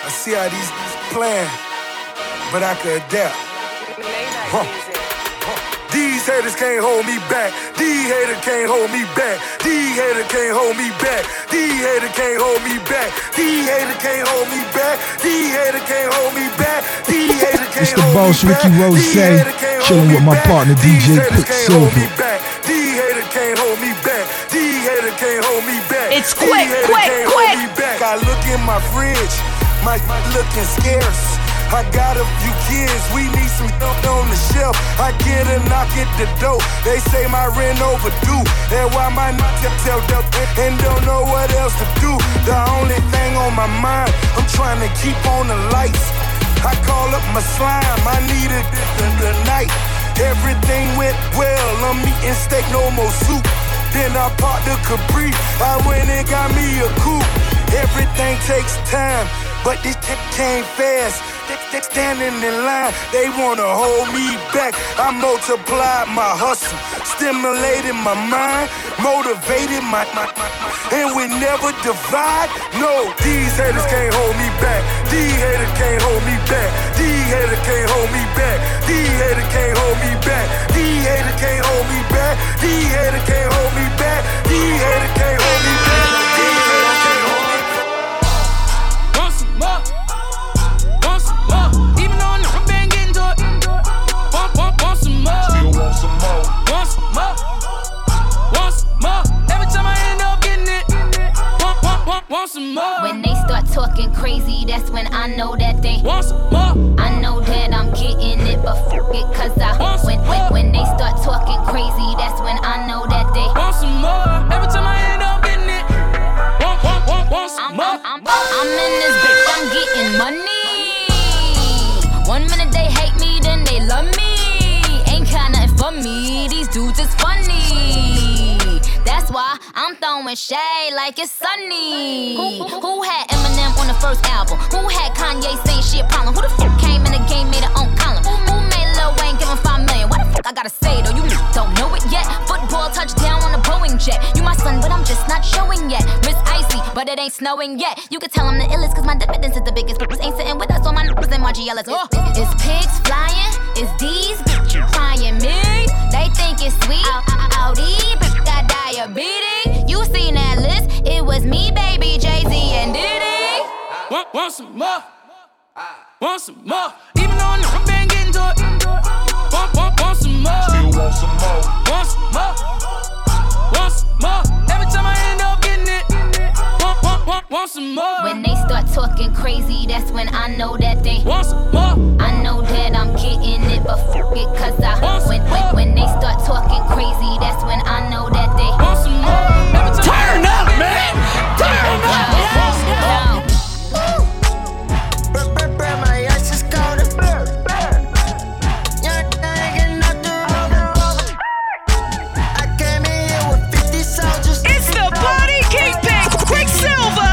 I see how these playing, but I could adapt. These haters can't hold me back. These haters can't hold me back. These haters can't hold me back. These haters can't hold me back. These haters can't hold me back. These haters can't hold me back. These haters can't hold me back. It's the boss Ricky Rose, chilling with my partner DJ Quicksilver. These haters can't hold me back. These haters can't hold me back. It's quick. I look in my fridge, my looking scarce. I got a few kids, we need some stuff on the shelf. I get a knock at the door, they say my rent overdue. And why my tell them and don't know what else to do. The only thing on my mind, I'm trying to keep on the lights. I call up my slime, I needed the night. Everything went well, I'm eating steak, no more soup. Then I parked the Capri, I went and got me a coupe. Everything takes time, but this came fast. They standing in line, they wanna hold me back. I multiplied my hustle, stimulated my mind, motivated my and we never divide. No, these haters can't hold me back. These haters can't hold me back. These haters can't hold me back. These haters can't hold me back. These haters can't hold me back. These haters can't hold me back. These haters can't hold me back. These haters can't hold me back. Want some more? Want some more? Even though I've been getting to it. Want some more? Still want some more? Want some more? Want some more? Every time I end up getting it. Want some more? When they start talking crazy, that's when I know that they want some more. I know that I'm getting it, but fuck it, cause when they start talking crazy, that's when I know that they want some more. Every time I end up getting it. Want some more? I'm in this bitch, I'm getting money. 1 minute they hate me, then they love me. Ain't got nothing for me, these dudes is funny. That's why I'm throwing shade like it's sunny. Who had Eminem on the first album? Who had Kanye saying she a problem? Who the fuck came in the game, made her own column? Who made Lil Wayne give him $5 million? What the fuck I gotta say though? You don't know it yet. Football touchdown on a Boeing jet. You my son, but I'm just not showing yet. Miss Icy, but it ain't snowing yet. You can tell I'm the illest, cause my dividends is the biggest. Ain't sitting with us on my numbers and my GLS. It's pigs flying, it's these bitches trying me. They think it's sweet. Audi, bitch got diabetes. You seen that list? It was me, baby, Jay-Z and Diddy. Want some more? Want some more? Even though I've been getting to it. Want some more? Still want some more? Want some more? Want some more? Every time I end up getting it. Want some more? When they start talking crazy, that's when I know that they want some more. I know that I'm getting it, but fuck it, cause when they start talking crazy, that's when I know that they want some more. Turn up, man! Turn up! My ass is cold. I came in here with 50 soldiers. It's the Body Kingpin, Quicksilver.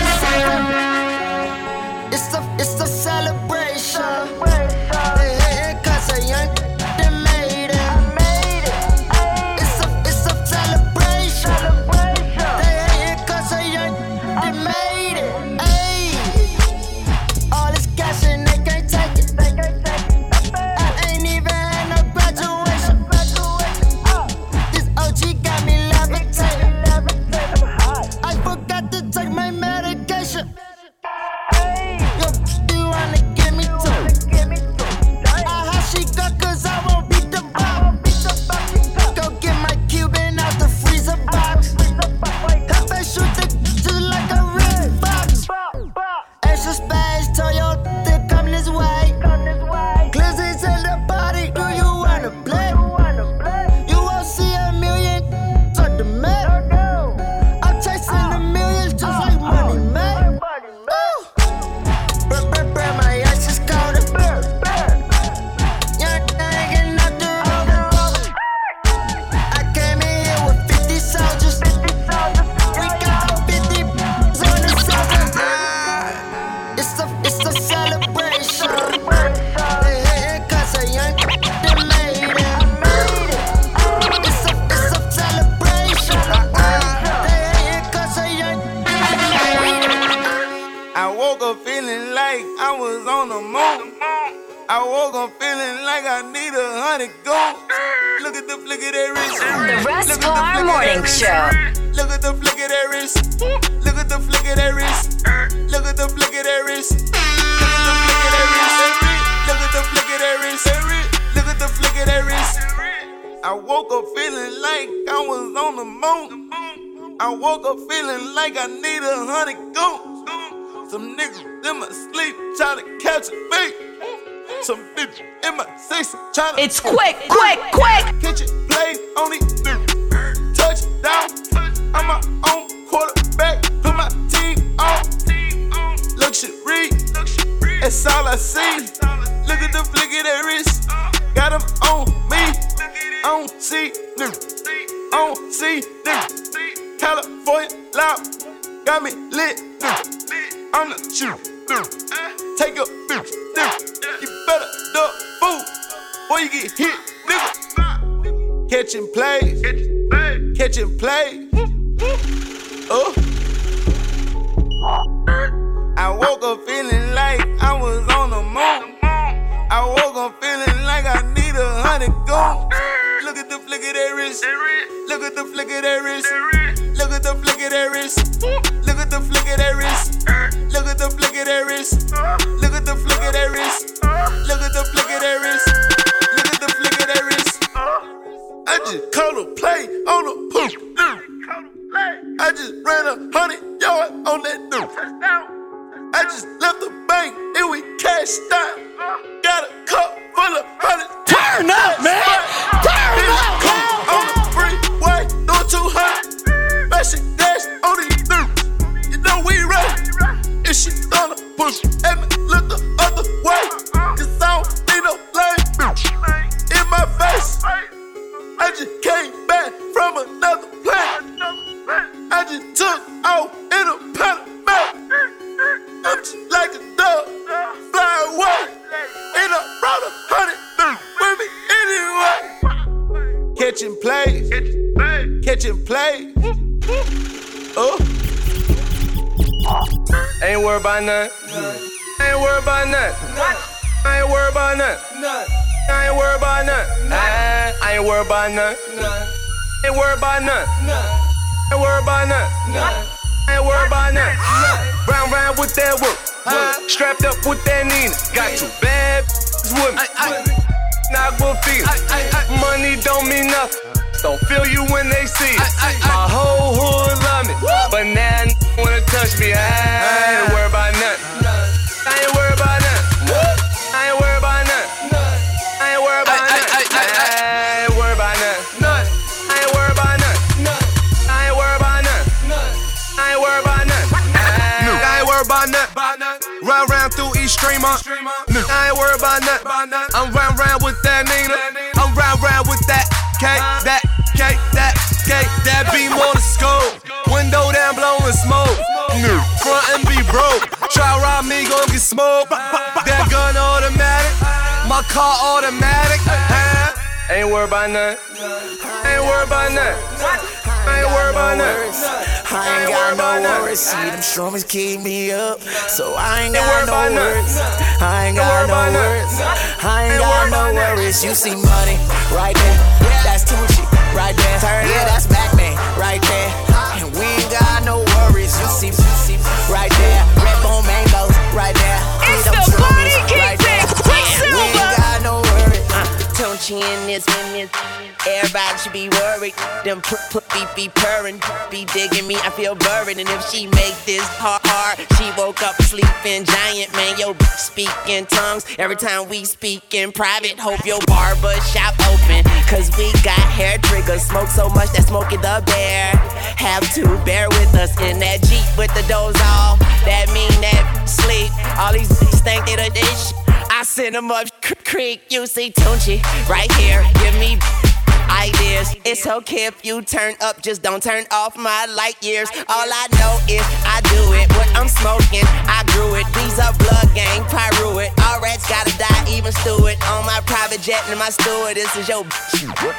It's a celebration. They hating 'cause a young they made it. It's a celebration. They hating 'cause a young they made it. Ayy, all this cash and they can't take it. I ain't even had no graduation. This OG got me levitating. I forgot to take my medication. You wanna give me two? How she go 'cause I won't beat the box. Go get my Cuban out the freezer box. If I shoot the just like a red box. Extra space, Toyota come this way. Glizzy's in the body, do you wanna play? You won't see a million to the man. I'm chasing the millions just like money, man. My ass is cold. Young nigga not the road. I came in here with 50 soldiers. We got the 50 on the soldier. It's a celebration. They hating 'cause a young they made it. It's a celebration. They hating 'cause a young they made it. I woke up feeling like I was on the moon. I woke up feeling like I need 100 goons. Look at the flick of that wrist. The Rascar Morning Show. Look at the flick of that wrist. Look at the flick of that wrist. Look at the flick of that wrist. Look at the flick of that wrist. Look at the flick of that wrist. Look at the flick of that wrist. I woke up feeling like I was on the moon. I woke up feeling like I need 100 goons. Some niggas in my sleep tryna catch a beat. Some bitch in my face tryna. It's quick. Kitchen play on these niggas. Touchdown. I'm my own quarterback. Put my team on. Luxury. That's all I see. Look at the flick of that wrist. Got them on me. I don't see niggas. I don't see niggas. California loud. Got me lit. I'm the shooter. Take your bitch. You better duck fool. Or you get hit, nigga. Catching plays. Catching plays. I woke up feeling like I was on the moon. I woke up feeling like I need 100 goons. Look at the flick of that wrist. Look at the flick of that wrist. Look at the flick of that wrist. Look at the flick of that wrist. Look at the flick of that wrist. Look at the flick of that wrist. Look at the flick of that wrist. Look at the flick of that wrist. I just called a play on the poop. I just ran 100 yards on that dude. I just left the bank and we cashed out. Got a cup full of 100. Turn up, man. Turn up, on the freeway, doing 200. Bashing dash on these dudes. You know we ready. If she gonna push at me, look the other way. Cause I don't need no lame bitch in my face. I just came back from another planet. I just took off in a Panamera. I'm just like a dove, fly away. And I brought 100 with me anyway. Catching plays, catching plays. Ain't worried about nothing. Ain't worried about nothing. I ain't worried about nothing. I ain't worried about nothing. I ain't worried about nothing. Ain't worried about nothing. Ain't worried about nothing. Ain't worried about nothing. Round with that work. Strapped up with that Nina. Got two bad with me. Not gonna feel it. Money don't mean nothing. Don't feel you when they see it. My whole hood love me, but now wanna touch me. I ain't worried about nothing. I ain't worried about nothing. I ain't worried about nothing. I ain't worried about nothing. I ain't worried about nothing. I ain't worried about nothing. I ain't worried about nothing. I ain't worried about nothing. I ain't worried about nothing. Round through East Streamer. I ain't worried about nothing. I'm round with that Nina. I'm round with that cake, that cake, that cake, that beam on the scope. Window down, blowing smoke. Front and be broke. Try rob me, gon' get smoked. That gun automatic, my car automatic. Ain't worried about nothing. Ain't worried about nothing. I ain't worried about nothing. I ain't got no worries. See them strummers keep me up, so I ain't got no worries. I ain't got no worries. I ain't got no worries. You see money right there, that's Tunechi right there. Yeah, that's Batman right there. And we ain't got no worries. You see right there, Red Bone Mangoes right there. It's the Body Kingpin, Quicksilver. We ain't got no worries. Tunechi in this. Everybody should be worried. Them put be purring, be digging me. I feel buried, and if she make this hard, she woke up sleeping giant. Man, yo, speak in tongues every time we speak in private. Hope your barber shop open, cause we got hair triggers. Smoke so much that Smokey the Bear have to bear with us in that Jeep with the doors off. That mean that sleep. All these think they this. I send them up creek. You see Tunechi right here. Give me ideas. It's okay if you turn up, just don't turn off my light years. All I know is I do it. What I'm smoking, I grew it. These are blood gang, pyro it. All rats gotta die, even stew it. On my private jet and my steward, this is your bitch.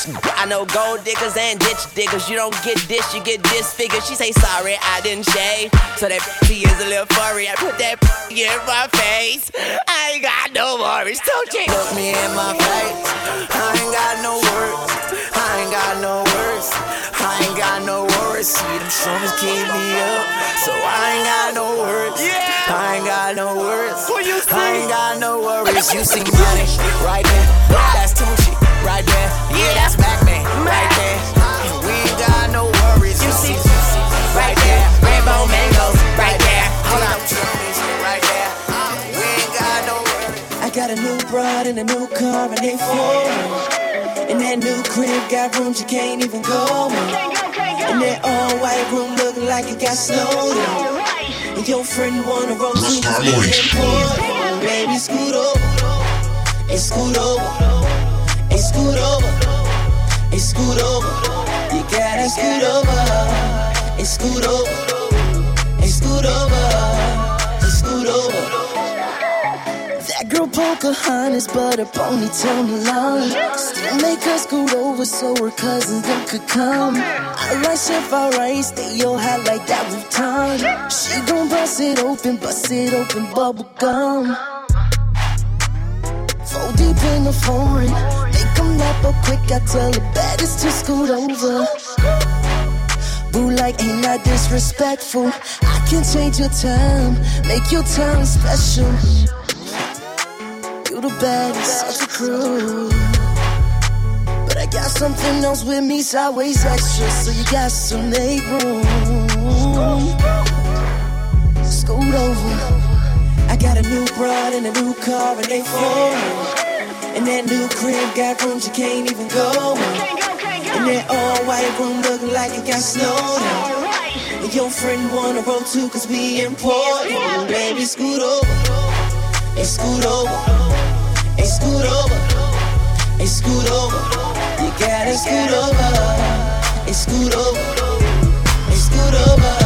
I know gold diggers and ditch diggers. You don't get this, you get disfigured. She say sorry, I didn't shave. So that she is a little furry. I put that in my face. I ain't got no worries. Don't you look me in my face? I ain't got no words. I ain't got no words. I ain't got no worries. See them songs keep me up, so I ain't got no words. I ain't got no words. I ain't got no worries. You see money right there. That's Tunechi right there. Yeah, that's Mac-Man right there. And we ain't got no worries. You see right there. Rainbow mangoes right there. Hold on, right there. We ain't got no worries. I got a new broad and a new car and they foreign. And that new crib got rooms you can't even go in. And that all white room looking like it got snowed in. And your friend wanna roll through the important. Baby, scoot over, and scoot over, and scoot over, and scoot over. You gotta scoot over, and scoot over, and scoot over, and scoot over. That girl Pocahontas, but her ponytail Milan. Still make her scoot over so her cousins them could come. I like Chef Rice, stay all hot like that Vuitton. She gon' bust it open, bubble gum. 4 deep in the foreign, make them lap up quick. I tell the baddest to scoot over. Boo, like, ain't that disrespectful? I can change your time, make your time special. You the baddest, such a crew. But I got something else with me, sideways extra, so you got to make room. Scoot over. I got a new broad and a new car and they foreign. And that new crib got rooms you can't even go in. And that all white room looking like it got snowed in. And your friend wanna roll too cause we important. Baby, scoot over, and scoot over, and scoot over, and scoot over. You gotta scoot over, and scoot over, and scoot over.